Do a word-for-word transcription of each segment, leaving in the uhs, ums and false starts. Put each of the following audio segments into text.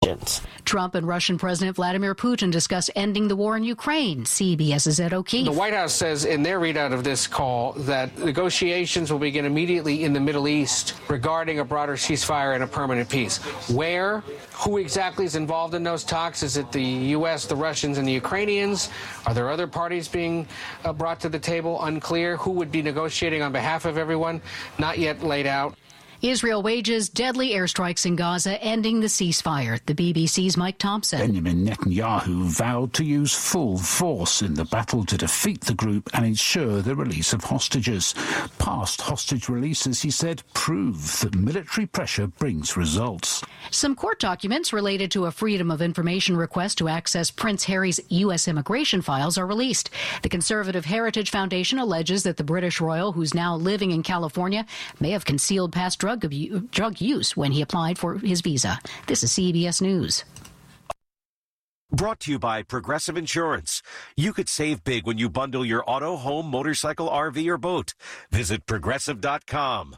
resistance. Trump and Russian President Vladimir Putin discuss ending the war in Ukraine. CBS's Ed O'Keefe. The White House says in their readout of this call that negotiations will begin immediately in the Middle East regarding a broader ceasefire and a permanent peace. Where? Who exactly is involved in those talks? Is it the U S, the Russians, and the Ukrainians? Are there other parties being uh, brought to the table? Unclear. Who would be negotiating on behalf of everyone? Not yet laid out. Israel wages deadly airstrikes in Gaza, ending the ceasefire. The B B C's Mike Thompson. Benjamin Netanyahu vowed to use full force in the battle to defeat the group and ensure the release of hostages. Past hostage releases, he said, prove that military pressure brings results. Some court documents related to a Freedom of Information request to access Prince Harry's U S immigration files are released. The Conservative Heritage Foundation alleges that the British royal, who's now living in California, may have concealed past drug abuse, drug use when he applied for his visa. This is C B S News. Brought to you by Progressive Insurance. You could save big when you bundle your auto, home, motorcycle, R V, or boat. Visit progressive dot com.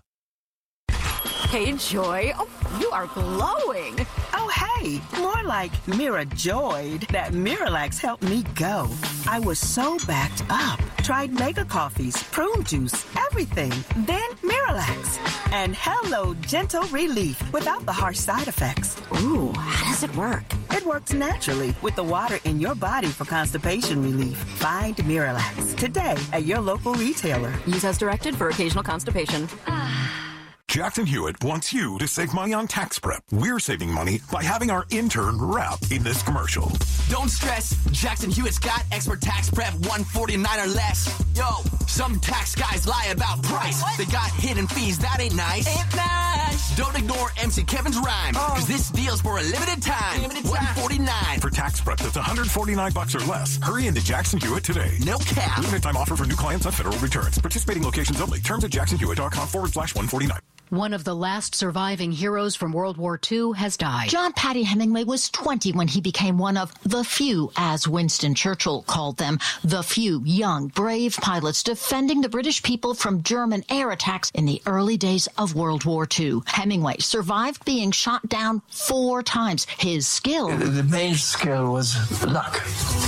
Hey, Joy. Oh, you are glowing. Oh, hey. More like Mira Joyed. That Miralax helped me go. I was so backed up. Tried mega coffees, prune juice, everything. Then Miralax. And hello, gentle relief without the harsh side effects. Ooh, how does it work? It works naturally with the water in your body for constipation relief. Find Miralax today at your local retailer. Use as directed for occasional constipation. Jackson Hewitt wants you to save money on tax prep. We're saving money by having our intern rap in this commercial. Don't stress. Jackson Hewitt's got expert tax prep one forty-nine or less. Yo, some tax guys lie about price. What? They got hidden fees. That ain't nice. Ain't nice. Don't ignore M C Kevin's rhyme. Because oh. this deal's for a limited time. Limited time. one forty-nine. For tax prep that's one hundred forty-nine bucks or less. Hurry into Jackson Hewitt today. No cap. Limited time offer for new clients on federal returns. Participating locations only. Terms at jackson hewitt dot com forward slash one forty-nine. One of the last surviving heroes from World War Two has died. John Patty Hemingway was twenty when he became one of the few, as Winston Churchill called them, the few young, brave pilots defending the British people from German air attacks in the early days of World War Two. Hemingway survived being shot down four times. His skill... The main skill was luck.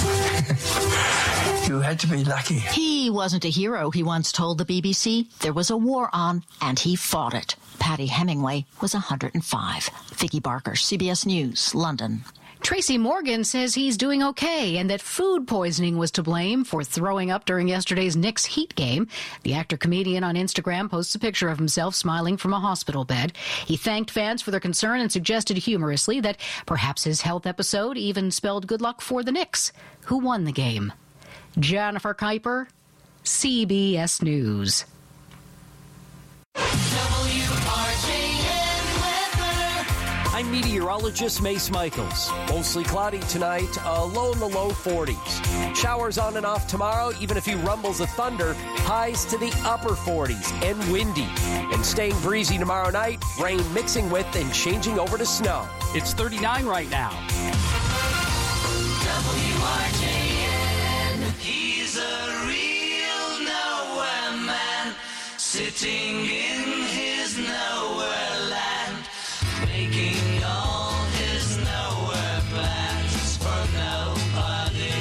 You had to be lucky. He wasn't a hero, he once told the B B C. There was a war on, and he fought it. Patty Hemingway was one hundred five. Vicky Barker, C B S News, London. Tracy Morgan says he's doing okay and that food poisoning was to blame for throwing up during yesterday's Knicks Heat game. The actor-comedian on Instagram posts a picture of himself smiling from a hospital bed. He thanked fans for their concern and suggested humorously that perhaps his health episode even spelled good luck for the Knicks, who won the game. Jennifer Kuiper, C B S News. I'm meteorologist Mace Michaels. Mostly cloudy tonight, a low in the low forties. Showers on and off tomorrow, even a few rumbles of thunder. Highs to the upper forties and windy. And staying breezy tomorrow night, rain mixing with and changing over to snow. It's thirty-nine right now. W R J N, he's a real nowhere man, sitting in his nowhere land, making all his nowhere plans for nobody.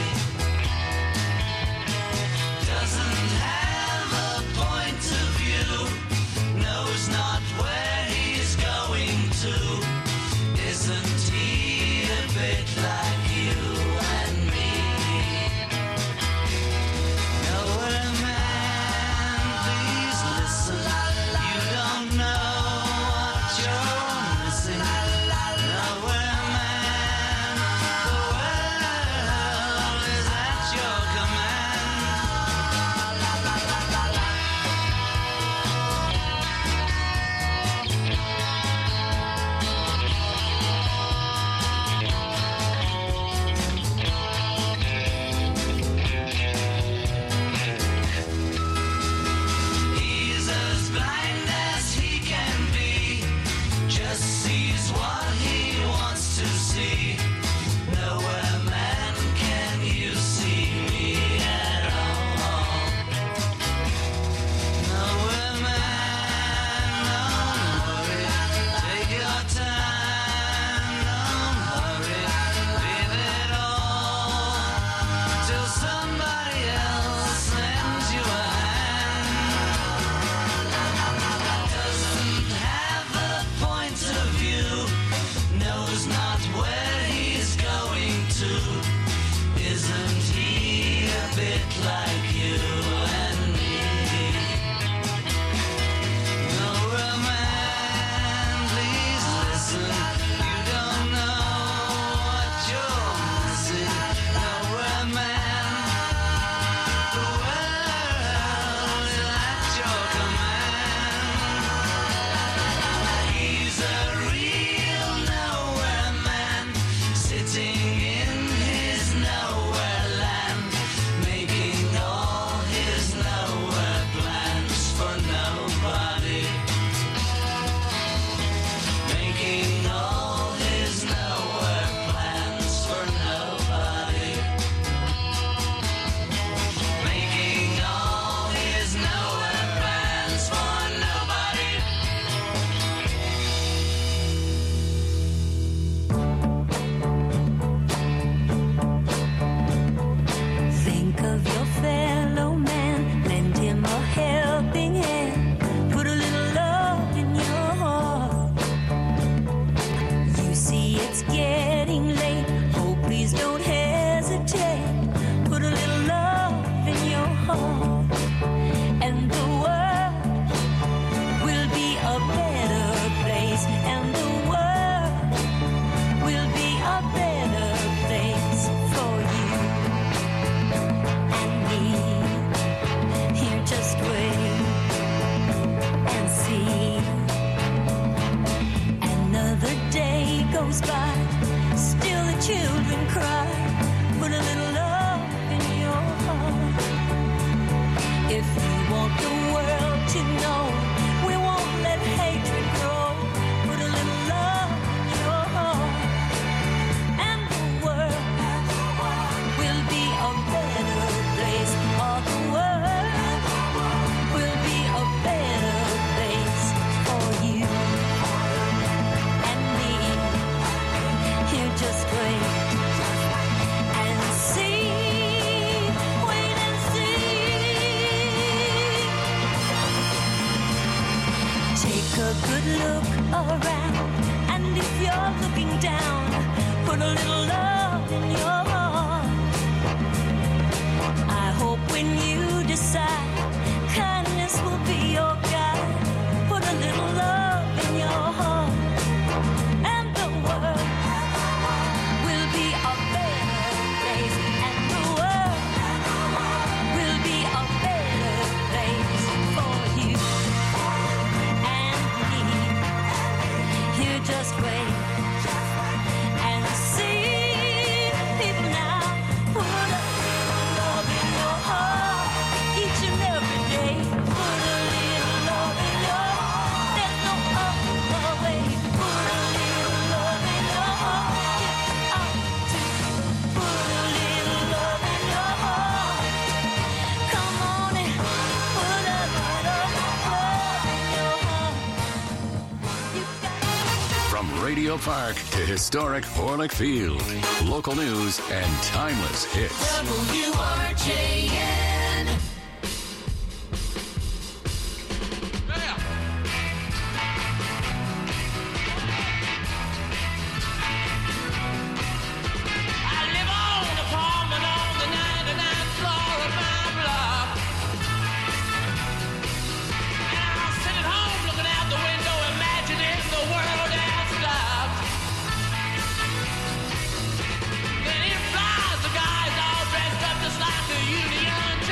Doesn't have a point of view, knows not where he's going to. Isn't he a bit like you and me? Nowhere man, please listen. You don't know what you're missing. Nowhere man, the world is at your He's as blind as he can be, just sees what he wants to see. Nowhere man, can you see me at all? Nowhere man, don't worry, take your time, don't not where he's going to. Isn't he a bit like you and me? Nora man, please listen. You don't know what you're missing. Nora man, the world is at your command. He's a real nowhere man, sitting in his nowhere land, making all his nowhere plans for nobody. Making all his nowhere plans for nobody. Making all his nowhere plans for nobody. Think of your fellow man, lend him a helping hand, put a little love in your heart. You see it's getting late, oh please don't hesitate, put a little love in your heart, and the world will be a better place, and the world will be a better place for you and me. Here, just wait and see. Another day goes by, still the children cry. Put a little love in your heart. If you want the world to know, we won't let hatred grow. Put a little love in your heart, and the world will be a better place. All the world will be a better place for you and me. Here, just wait and see. Wait and see. Take a good look around, and if you're looking down, put a little love in your heart. I hope when you decide, kindness will be your guide. Put a little love in your heart, and the world will be a better place, and the world will be a better place for you and me. Here, just wait and see. People now, put a little love in your heart each and every day. Put a little love in your heart. There's no other way. Put a little love in your heart. Get out to put a little love in your heart. Come on and put a little love in your heart. You got From Radio Park to historic Orlick Field, local news and timeless hits. W R J N. I live on an apartment on the ninety-ninth floor of my block. And I'll sit at home looking out the window, imagining the world has stopped. Then here flies the guys all dressed up just like the Union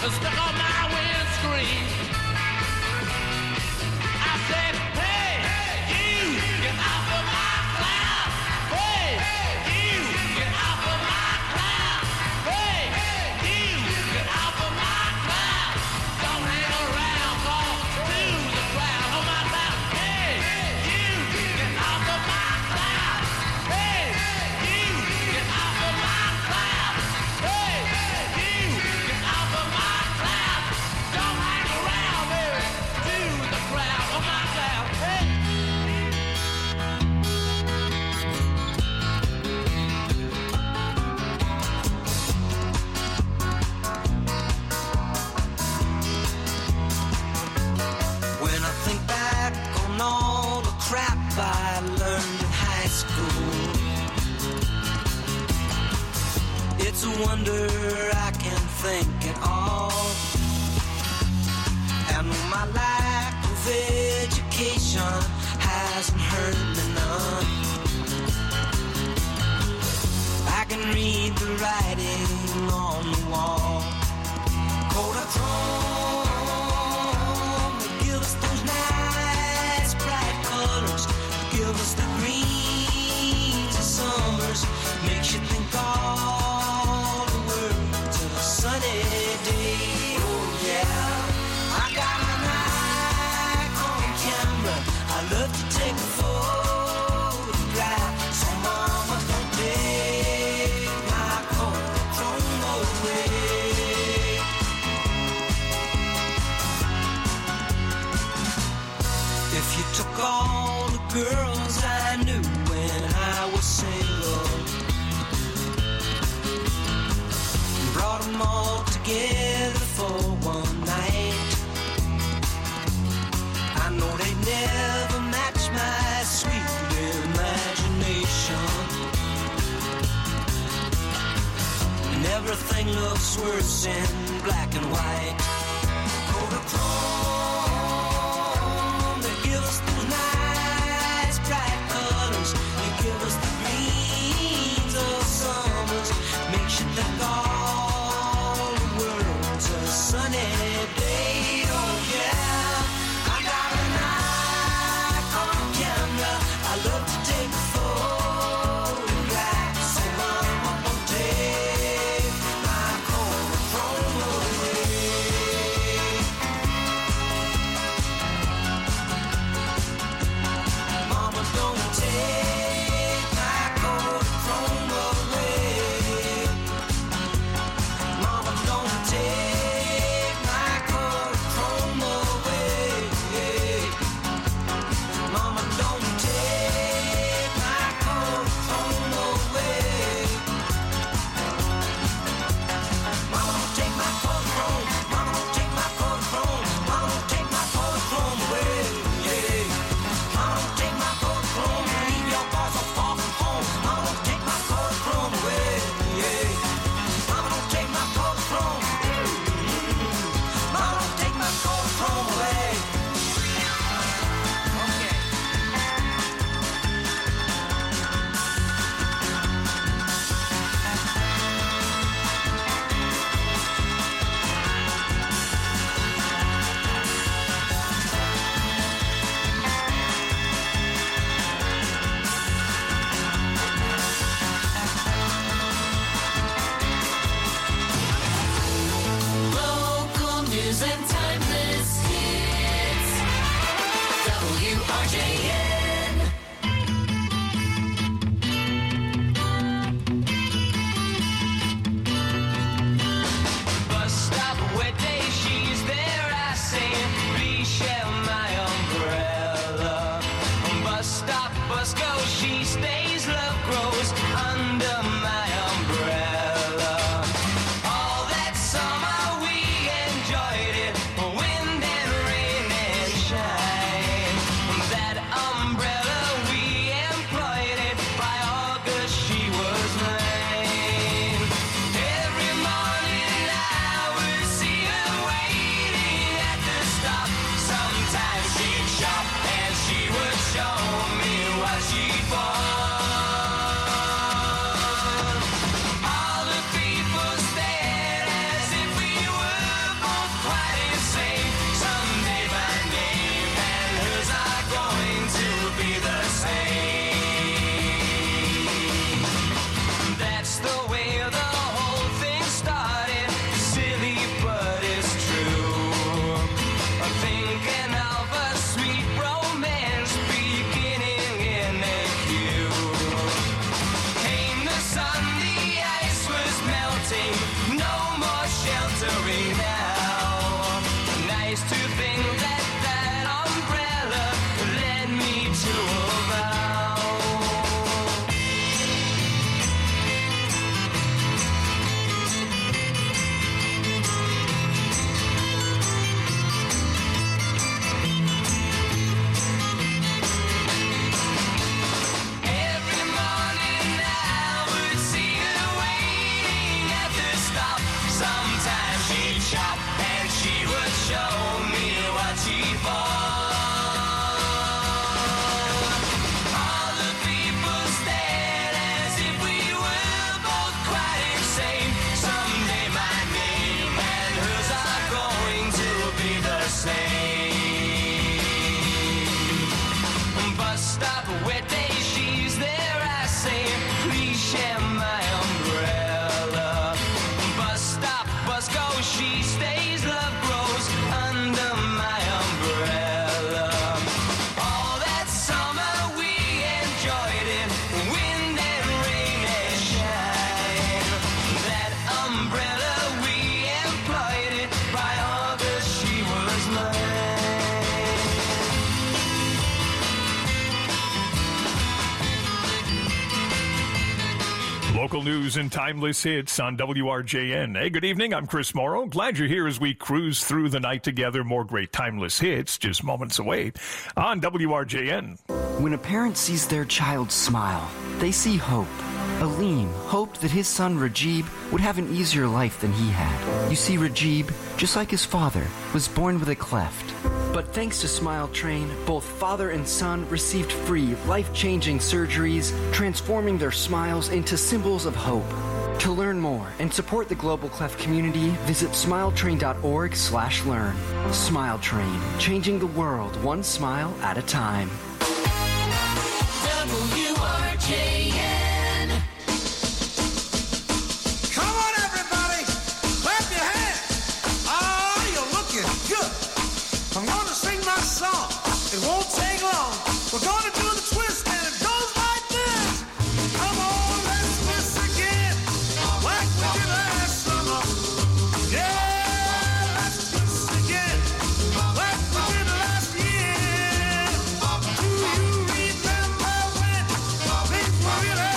was stuck on my windscreen. I said, hey, you, get off of my cloud. Hey, you, get off of my cloud. Hey, you, get off of my cloud. Don't hang around, call to the crowd on my cloud. Hey, you, get off of my cloud. Hey, you, get off of my cloud. Hey, you, get off of my cloud. Don't hang around, baby, to the crowd on my cloud. Hey. When I think back on all the crap I learned in high school, it's a wonder I can think at all. And my lack of education hasn't hurt me none. I can read the writing on the wall. Kodachrome, they give us those nice bright colors, give us the greens of summers, makes you think all the world's a sunny day. Oh yeah, I got my Nikon camera, I love to take a photograph, so mama don't take my Kodachrome away. If you took all the girls I knew when I was single, brought them all together for one night, I know they'd never match my sweet imagination. And everything looks worse in black and white. Kodachrome, they give us those nice bright colors, they give us the greens of summers, makes you think all the world's a sunny day. Oh yeah, I got a Nikon camera, I love to take photographs, so mama won't take my Kodachrome away. Local news and timeless hits on W R J N. Hey, good evening. I'm Chris Morrow. Glad you're here as we cruise through the night together. More great timeless hits just moments away on W R J N. When a parent sees their child smile, they see hope. Aleem hoped that his son Rajib would have an easier life than he had. You see, Rajib, just like his father, was born with a cleft. But thanks to Smile Train, both father and son received free, life-changing surgeries, transforming their smiles into symbols of hope. To learn more and support the Global Cleft community, visit smiletrain.org slash learn. Smile Train, changing the world one smile at a time. W R J N. Come on, everybody, clap your hands. Oh, you're looking good. I'm gonna sing my song. It won't take long. We're gonna do the twist, and it goes like this. Come on, let's twist again, like we did last summer. Yeah, let's twist again, like we did last year. Do you remember when things were real?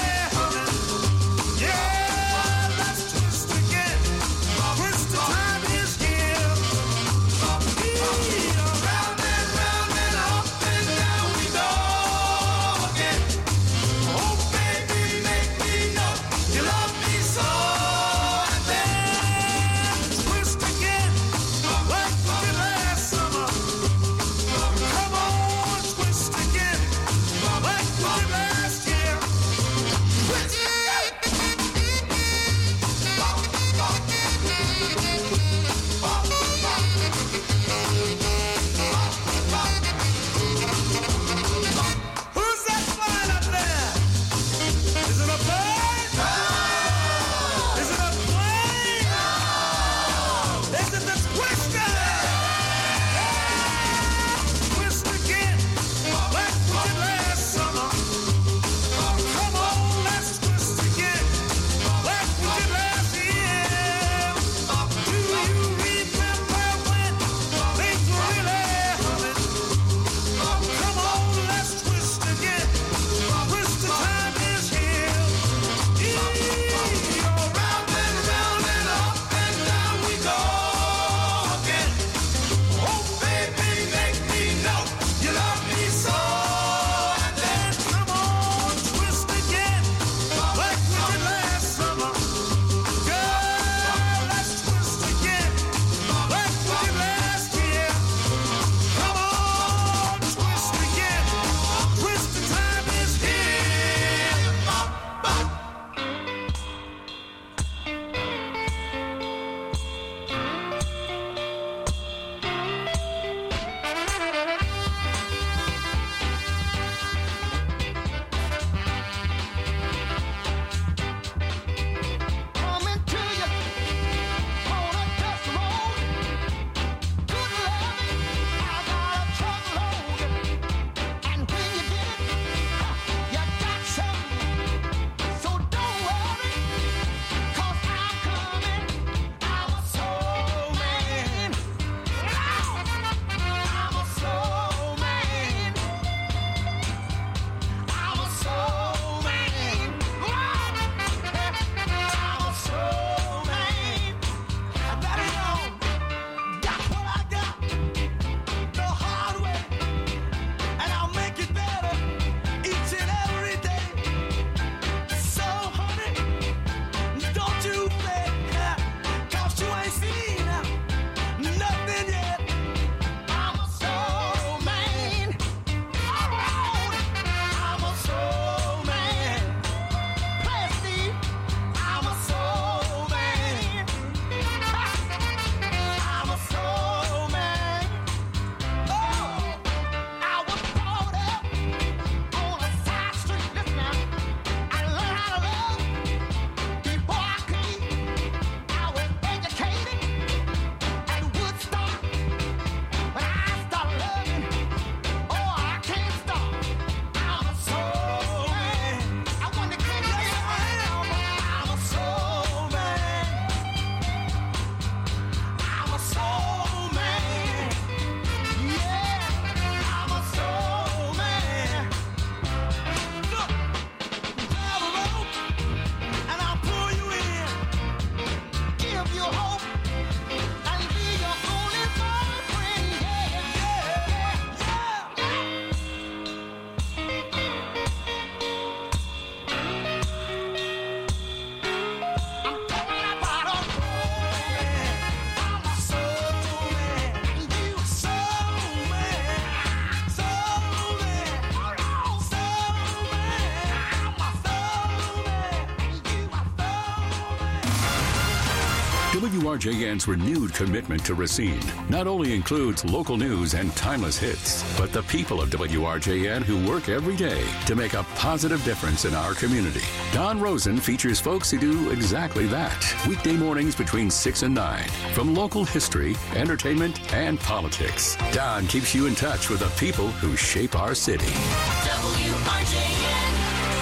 W R J N's renewed commitment to Racine not only includes local news and timeless hits, but the people of W R J N who work every day to make a positive difference in our community. Don Rosen features folks who do exactly that. Weekday mornings between six and nine. From local history, entertainment, and politics, Don keeps you in touch with the people who shape our city. W R J N.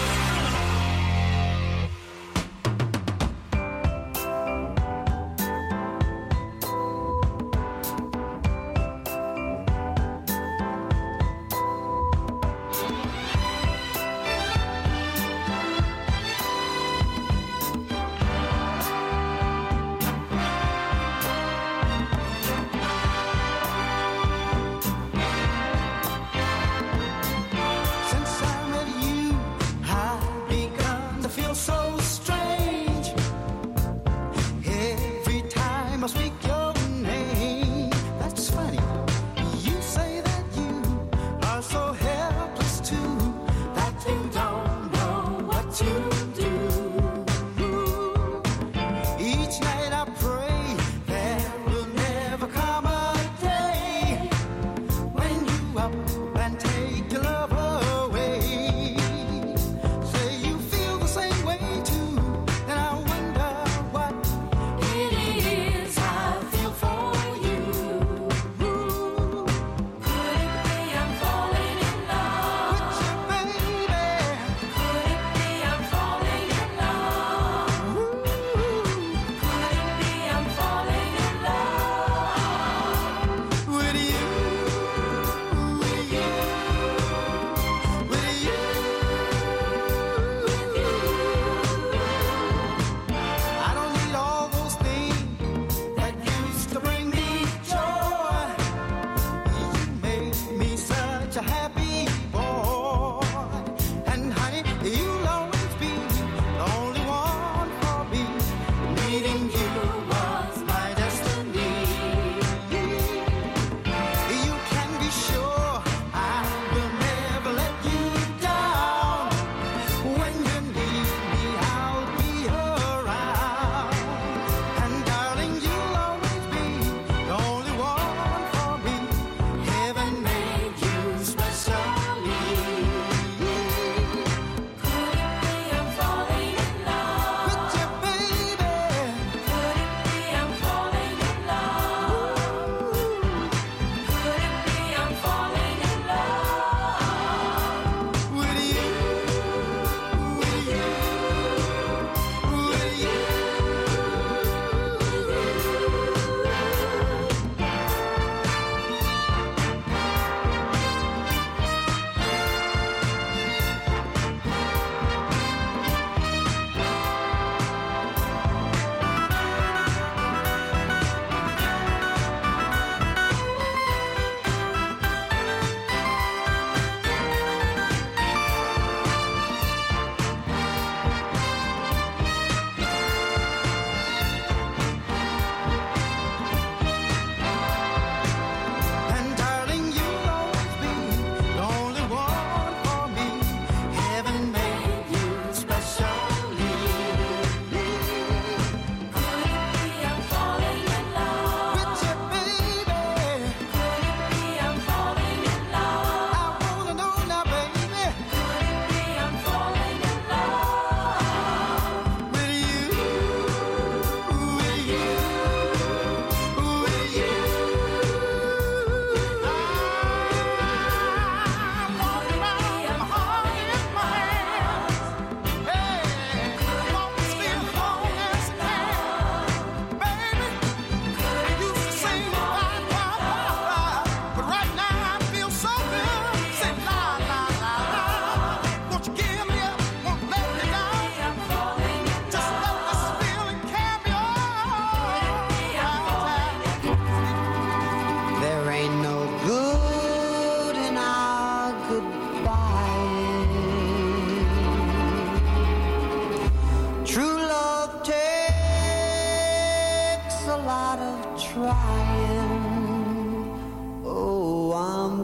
trying. Oh, I'm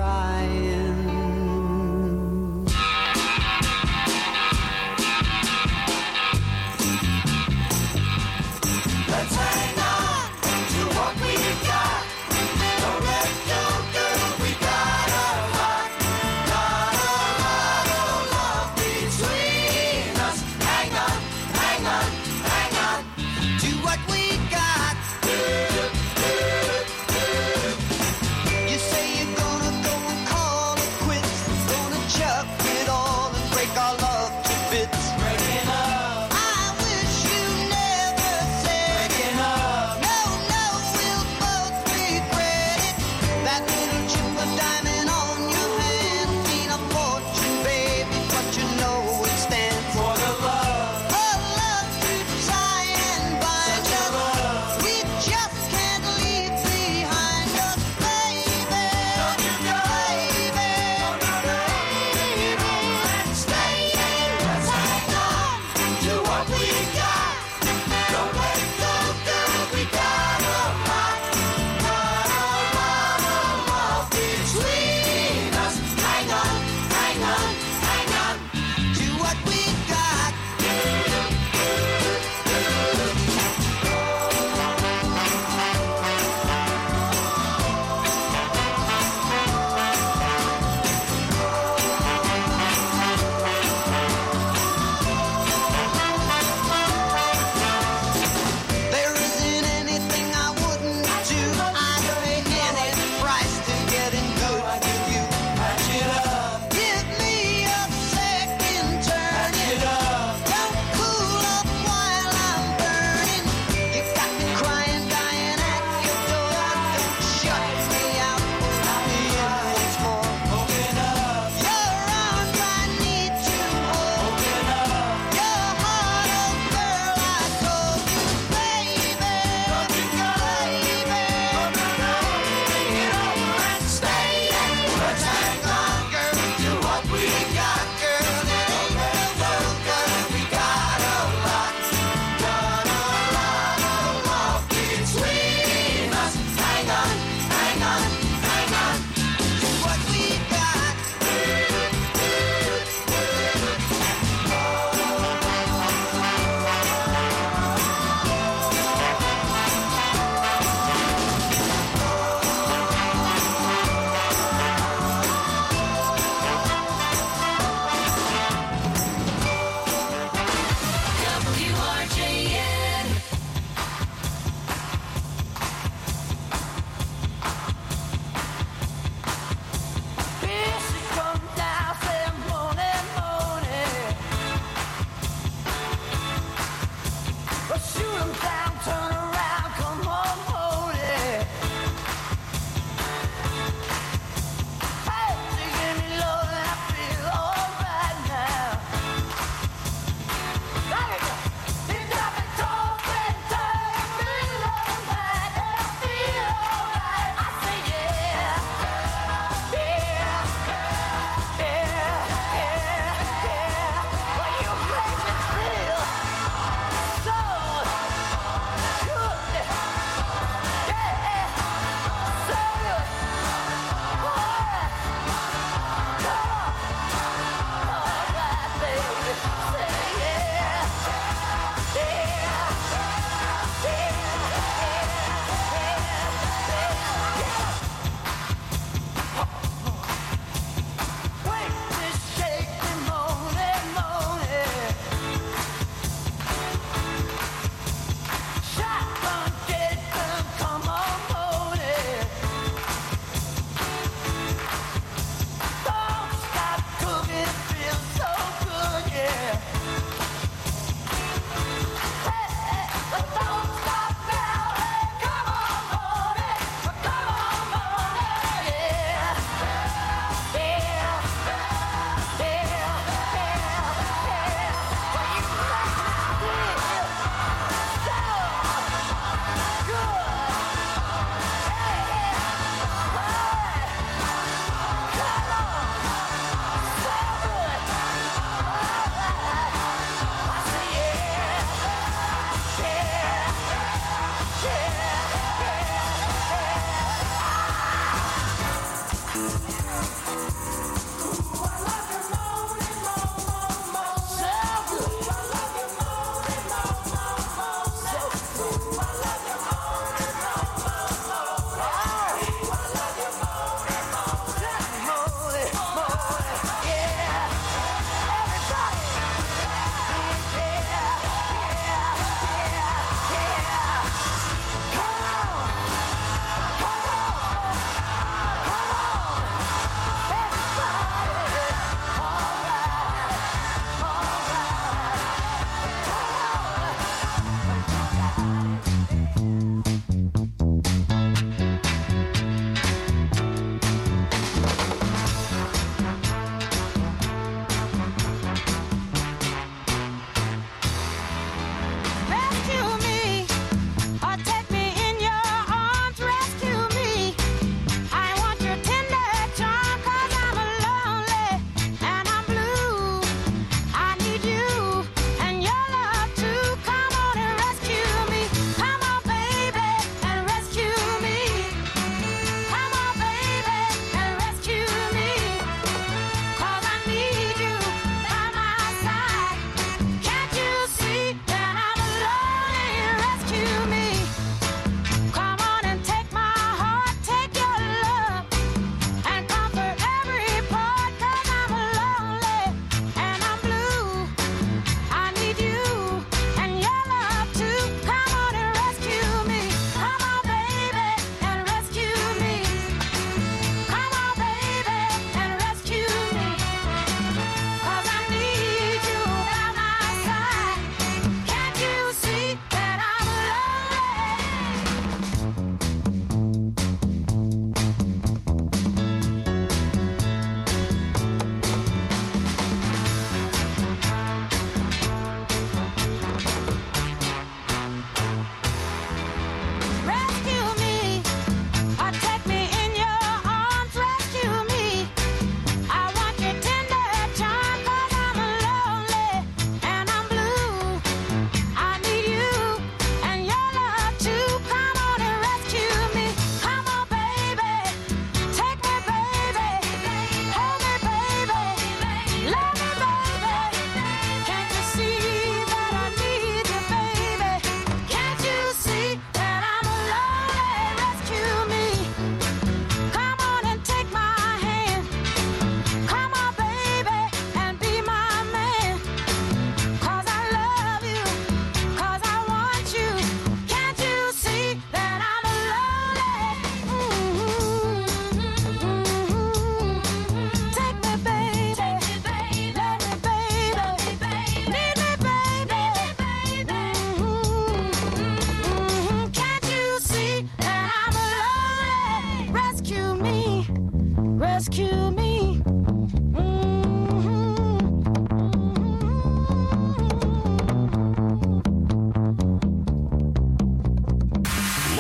crying. Let's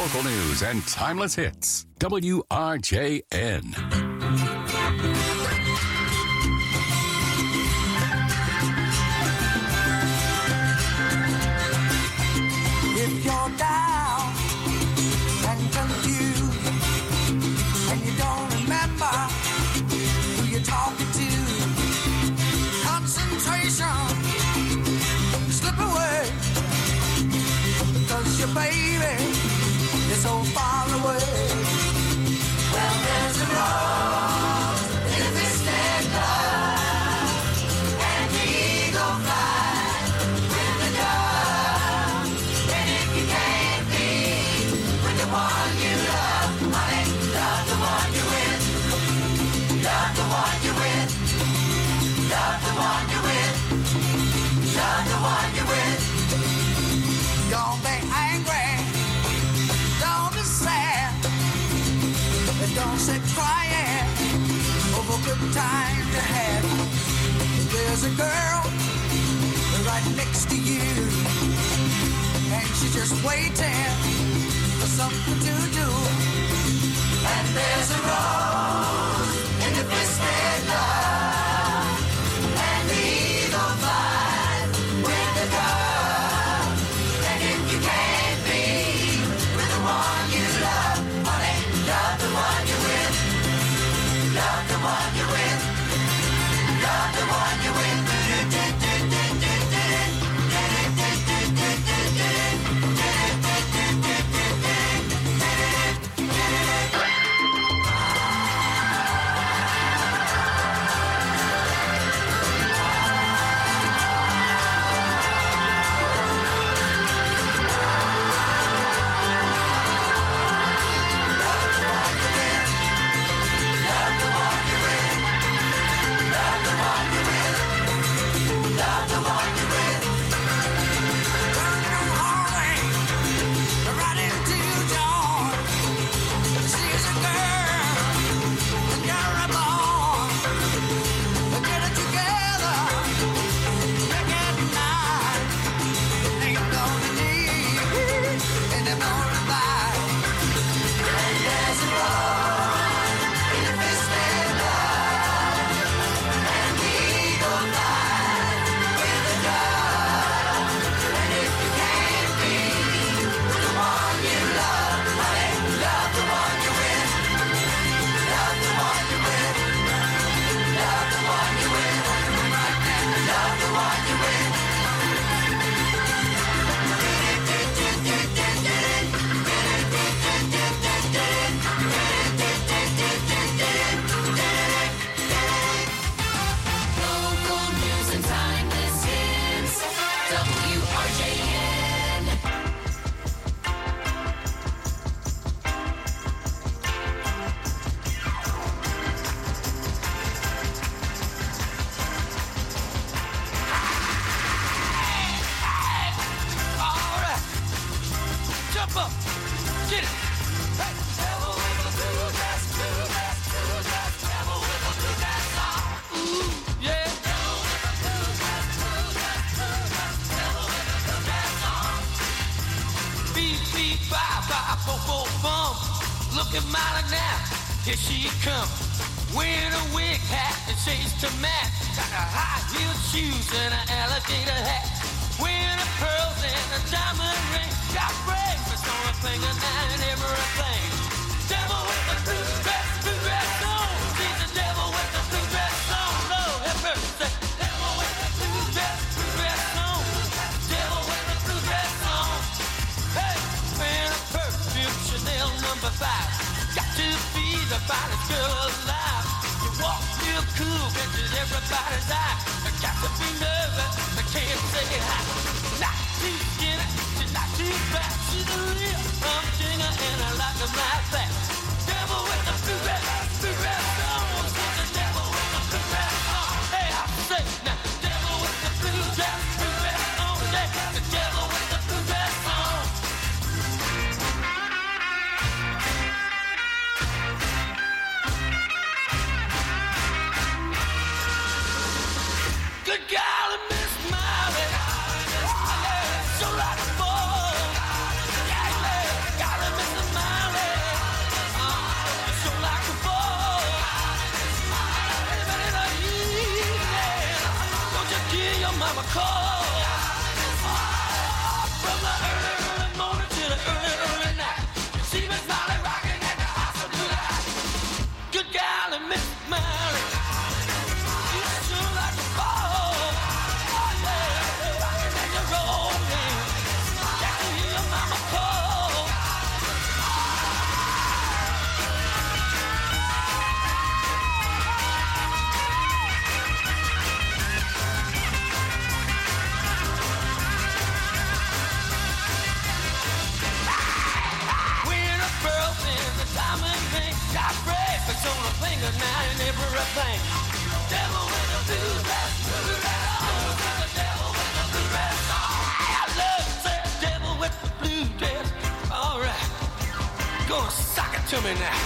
local news and timeless hits. W R J N. If you're down and confused and you don't remember who you're talking to, concentration slip away because your baby is so far away. Well, there's a rose in a twisted love, and the eagle flies with the dove. And if you can't be with the one you love, honey, love the one you're with. Love the one you're with. Love the one you're with. Love the one you're with. Don't be angry. Don't be sad. And don't sit crying over good times you had. There's a girl right next to you, and she's just waiting for something to do. And there's a rose in the twisted love, and the eagle flies with the dove. And if you can't be with the one you love, honey, love the one you're with. Love the one you're with. Love the one you're with. Look at Molly now, here she comes. Wearing a wig hat and shades to match. Got a high-heeled shoes and an alligator hat. Wearing her pearls and a diamond ring. Got bracelets on her finger now and everything. Devil with the blue dress, blue dress on. She's the devil with the blue dress on. Lord have mercy. Devil with the blue dress, blue dress on. Devil with the blue dress on. Hey, wearing a perfume Chanel number five. Got to be the finest girl alive. You walk real cool, catches everybody's eye. I got to be nervous, I can't say hi. Not too skinny, she's not too fat. She's a real humdinger and I like her like that. Devil with the blue dress, blue dress on. She's the devil with the blue dress on. Hey, I say now, devil with the blue dress, blue dress on. Yeah, the devil with the blue dress on. Good golly, Miss Molly, so like a ball. Yeah, yeah, golly, Miss call. From the early, early morning to the early, early night. See Miss Molly rocking at the hospital tonight. Good gal and Miss Mary. You sure like to fall. Oh yeah, rocking and you're rolling. Got to hear your mama call. Wearing a pearl in the diamond ring. Got bracelets on her finger now and everything. Devil with a blue dress, blue dress. The devil with the blue dress. I love that devil with the blue dress. All right, gonna sock it to me now.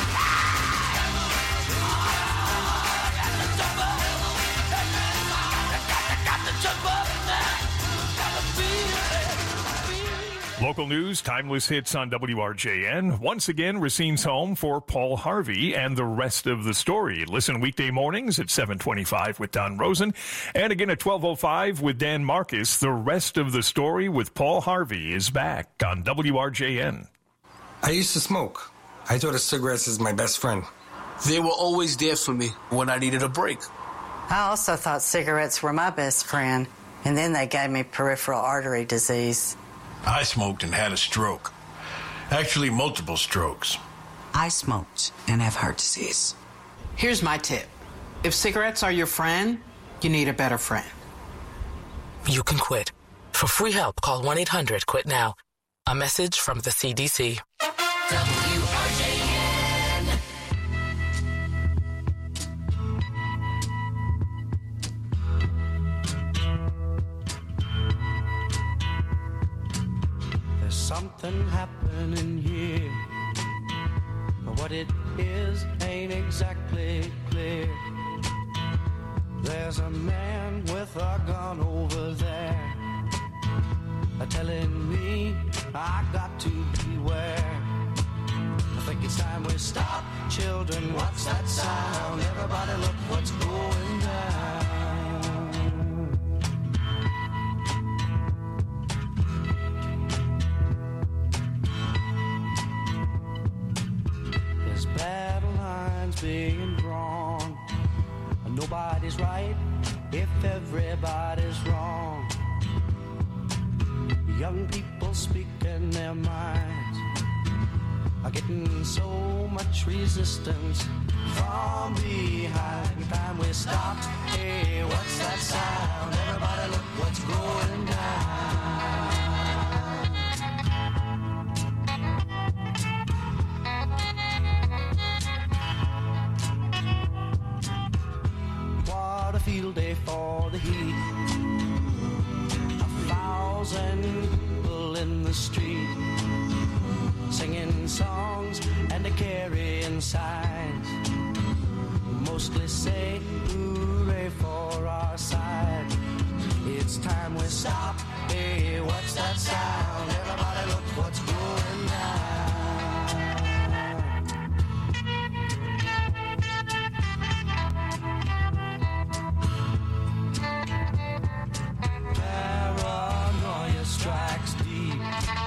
Got the jump up now. Got the feeling. Local news, timeless hits on W R J N. Once again, Racine's home for Paul Harvey and the rest of the story. Listen weekday mornings at seven twenty-five with Don Rosen. And again at twelve oh five with Dan Marcus. The rest of the story with Paul Harvey is back on W R J N. I used to smoke. I thought of cigarettes as my best friend. They were always there for me when I needed a break. I also thought cigarettes were my best friend, and then they gave me peripheral artery disease. I smoked and had a stroke. Actually, multiple strokes. I smoked and have heart disease. Here's my tip. If cigarettes are your friend, you need a better friend. You can quit. For free help, call one eight hundred quit now. A message from the C D C. W R J N. There's something happening here, but what it is ain't exactly clear. There's a man with a gun over there, telling me I got to beware. I think it's time we stop. Children, what's that sound? Everybody look what's going down. There's battle lines being drawn. Nobody's right if everybody's wrong. Young people speaking their minds are getting so much resistance from behind. Time we stop. Hey, what's that sound? Everybody look what's going down. What a field day for the heat. A thousand people in the street, singing songs and a carrying signs. Mostly say hooray for our side. It's time we stop. Hey, what's that sound? Everybody look what's going down. Paranoia strikes deep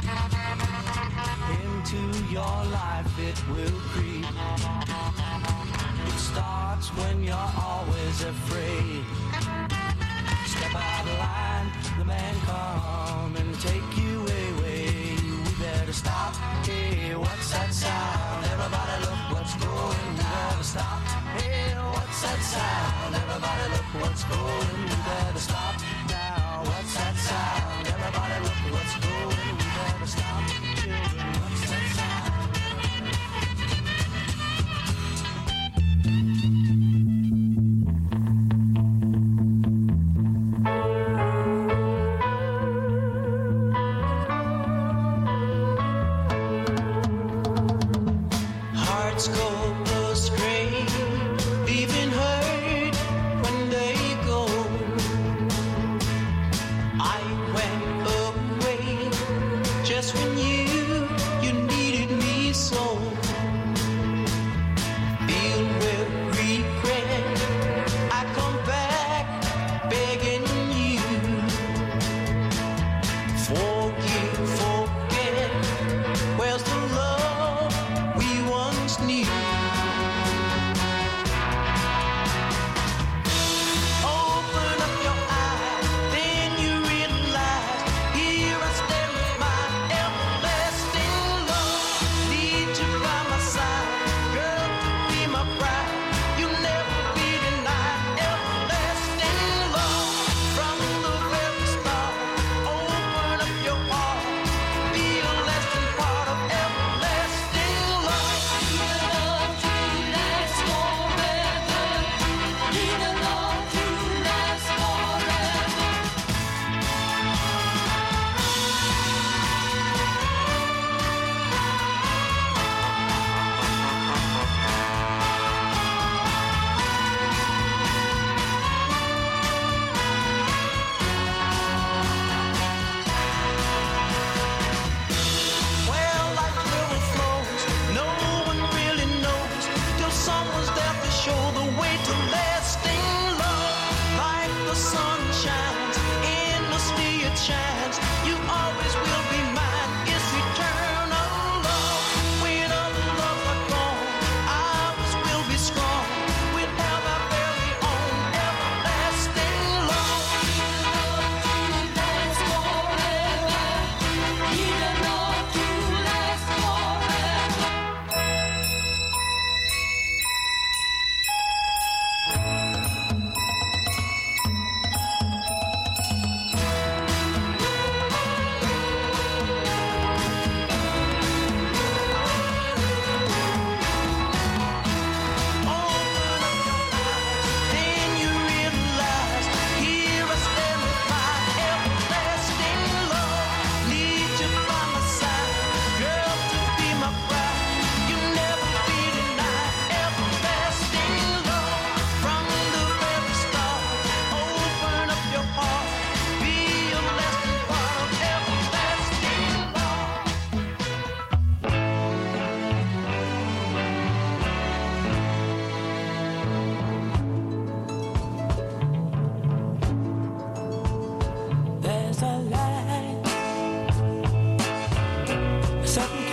into your life, it will creep. It starts when you're always afraid. Step out of line, the man come and take you away. We better stop. Hey, what's that sound? Everybody look what's going. We better stop. Hey, what's that sound? Everybody look what's going. We better stop now. What's that sound? Everybody look what's going. We better stop. Children, what's that sound? Hearts go astray, leaving hurt when they go. I went away just when you, you needed me so. Filled with regret, I come back begging you.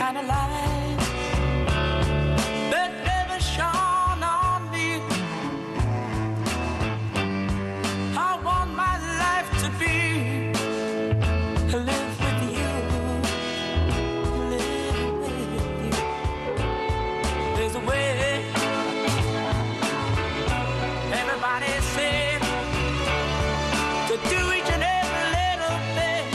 kind of light that never shone on me. I want my life to be live with you, live with you. There's a way. Everybody said to do each and every little thing,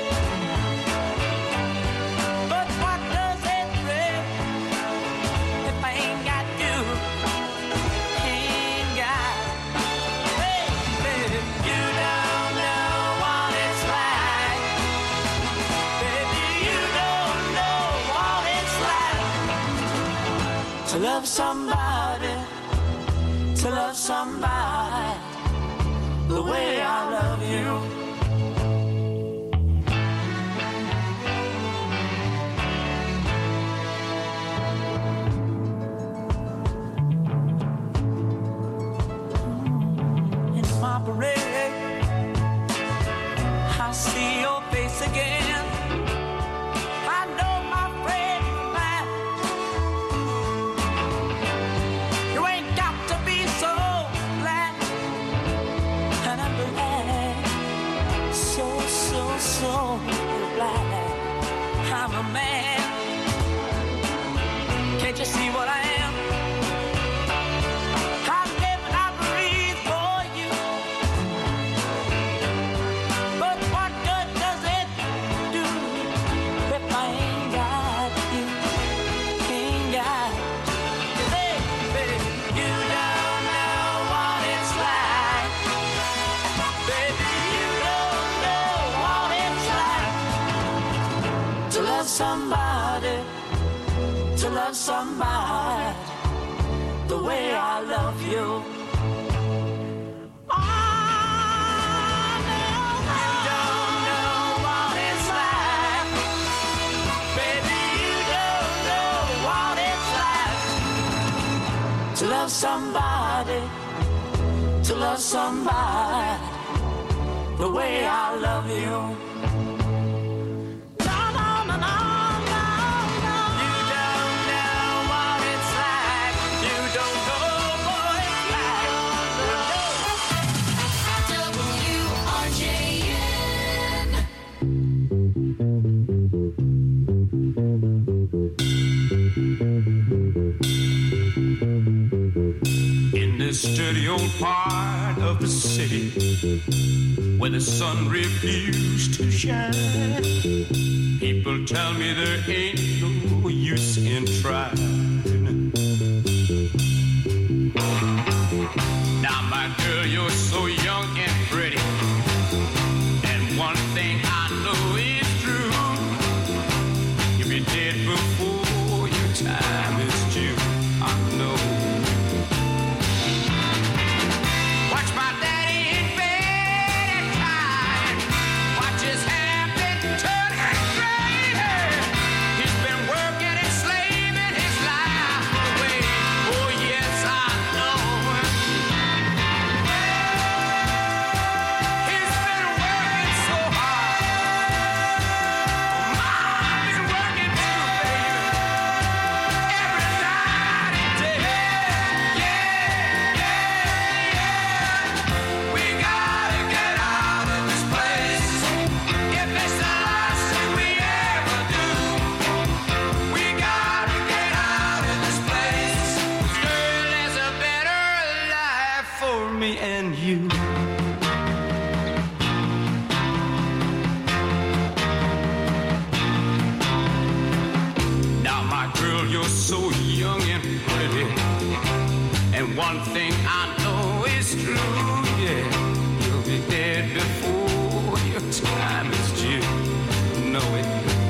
but what does it bring if I ain't got you? Ain't got, baby, you don't know what it's like. Baby, you don't know what it's like to love somebody, to love somebody the way I love you. In my parade, I see your face again. I know my friend man, you ain't got to be so glad, and I'm glad, so, so, so glad I'm a man. Can't you see what I am? I live and I breathe for you. But what good does it do if I ain't got you? Ain't got you. Baby, you don't know what it's like. Baby, you don't know what it's like to love somebody, to love somebody the way I love you. Oh, no, you don't know what it's like. Baby, you don't know what it's like to love somebody, to love somebody the way I love you. No, no, no, no, no, no. You don't know what it's like. You don't know what it's like. W R J N. In this dirty old part of the city where the sun refused to shine, people tell me there ain't no use in trying. Now, my girl, you're so young and pretty, and one thing I know is true: you'll be dead before your time is due. I know. Watch my daddy in bed at night. Watch his hair been turning gray. He's been working and slaving his life away. Oh yes, I know. He's been working so hard. I've been working too, baby. Every night and day. Yeah, yeah, yeah. We gotta get out of this place. If it's the last thing we ever do, we gotta get out of this place. Girl, there's a better life for me and you. Now, my girl, you're so young and pretty, and one thing I know is true, yeah, you'll be dead before your time is due. Know it.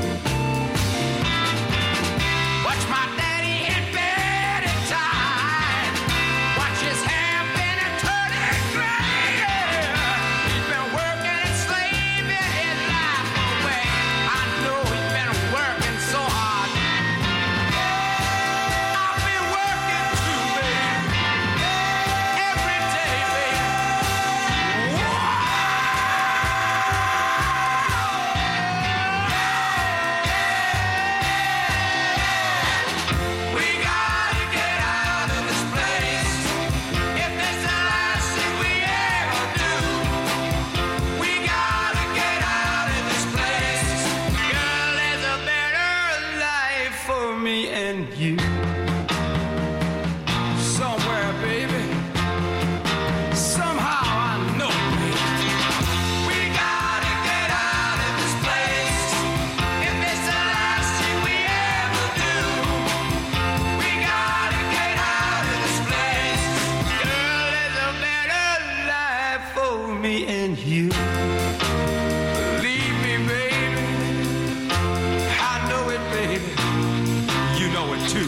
Watch my daddy in bed at time. Watch his hair been a turning gray. He's been working and slaving his life away. I know he's been working so hard. I've been working too, baby. and you. Somewhere, baby, somehow I know it, baby. We gotta get out of this place. If it's the last thing we ever do, we gotta get out of this place. Girl, there's a better life for me and you. Believe me, baby, I know it, baby. You know it too.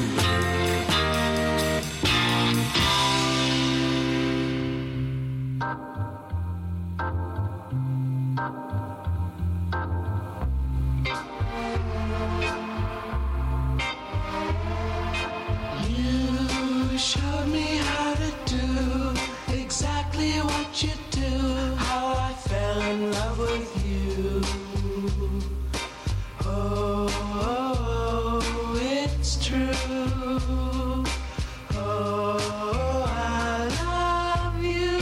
You showed me how to do exactly what you do, how I fell in love with you. Oh, oh, it's true. Oh, I love you.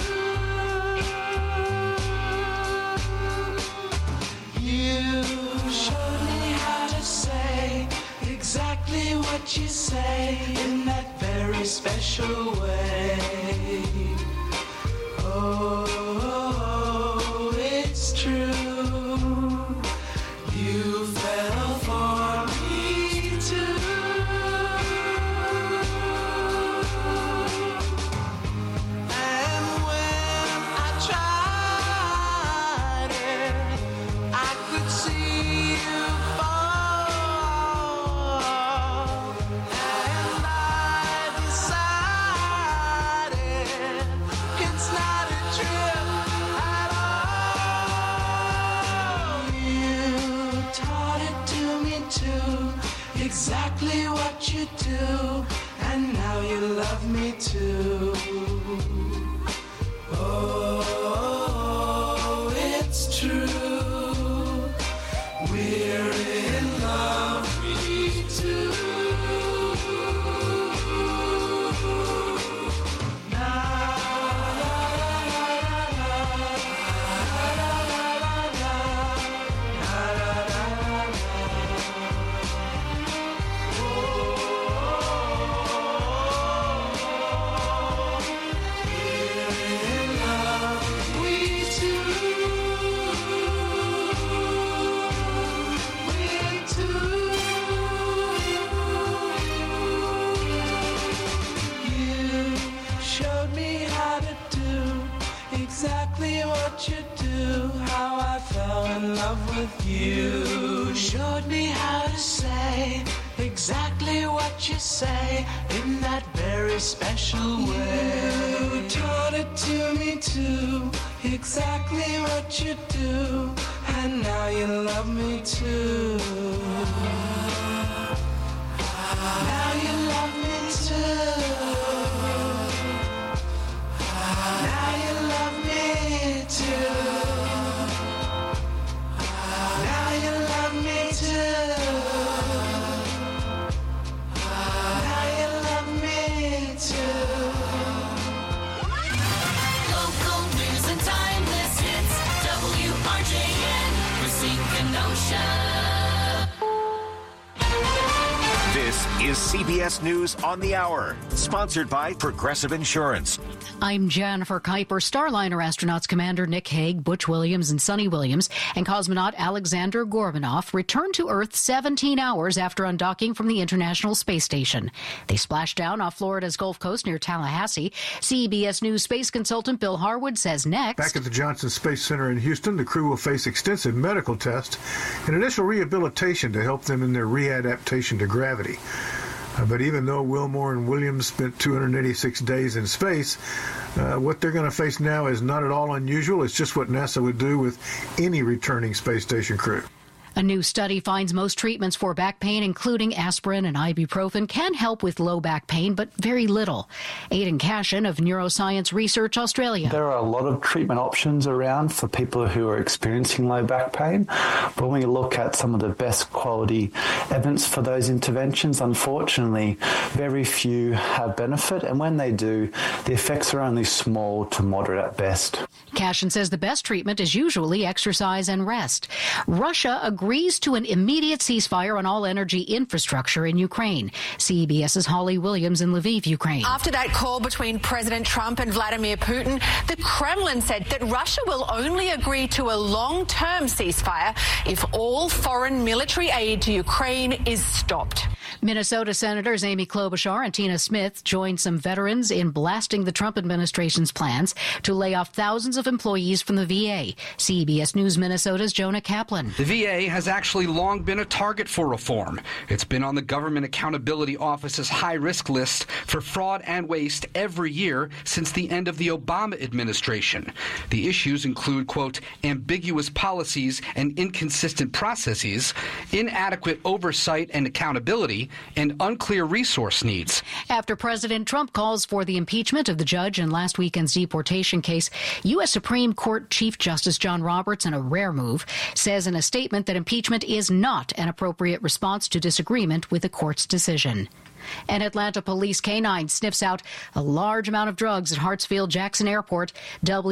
You showed me how to say exactly what you say in that very special way. Oh, it's true. You fell for me too. And when I tried it, I could see you fall. And I decided it's not a trip at all. You taught it to me too, exactly what you do, and now you love me too. Oh, it's true. We're in love, me too. You showed me how to do exactly what you do, how I fell in love with you. Showed me how to say exactly what you say in that very special way. You taught it to me too, exactly what you do, and now you love me too. Now you love me too. Now you love me too. Now you love me too. Now you love me too. Local news and timeless hits. W R J N, Racine Kenosha. This is C B S News on the Hour, sponsored by Progressive Insurance. I'm Jennifer Kuiper. Starliner astronauts Commander Nick Hague, Butch Williams, and Sonny Williams, and cosmonaut Alexander Gorbanov returned to Earth seventeen hours after undocking from the International Space Station. They splashed down off Florida's Gulf Coast near Tallahassee. C B S News space consultant Bill Harwood says next. Back at the Johnson Space Center in Houston, the crew will face extensive medical tests and initial rehabilitation to help them in their readaptation to gravity. Uh, but even though Wilmore and Williams spent two hundred eighty-six days in space, uh, what they're going to face now is not at all unusual. It's just what NASA would do with any returning space station crew. A new study finds most treatments for back pain, including aspirin and ibuprofen, can help with low back pain, but very little. Aidan Cashin of Neuroscience Research Australia. There are a lot of treatment options around for people who are experiencing low back pain. But when we look at some of the best quality evidence for those interventions, unfortunately, very few have benefit. And when they do, the effects are only small to moderate at best. Cashin says the best treatment is usually exercise and rest. Russia agreed agrees to an immediate ceasefire on all energy infrastructure in Ukraine. CBS's Holly Williams in Lviv, Ukraine. After that call between President Trump and Vladimir Putin, the Kremlin said that Russia will only agree to a long-term ceasefire if all foreign military aid to Ukraine is stopped. Minnesota Senators Amy Klobuchar and Tina Smith joined some veterans in blasting the Trump administration's plans to lay off thousands of employees from the V A. C B S News Minnesota's Jonah Kaplan. The V A has actually long been a target for reform. It's been on the Government Accountability Office's high-risk list for fraud and waste every year since the end of the Obama administration. The issues include, quote, ambiguous policies and inconsistent processes, inadequate oversight and accountability, and unclear resource needs. After President Trump calls for the impeachment of the judge in last weekend's deportation case, U S. Supreme Court Chief Justice John Roberts, in a rare move, says in a statement that impeachment is not an appropriate response to disagreement with the court's decision. An Atlanta police canine sniffs out a large amount of drugs at Hartsfield-Jackson Airport. W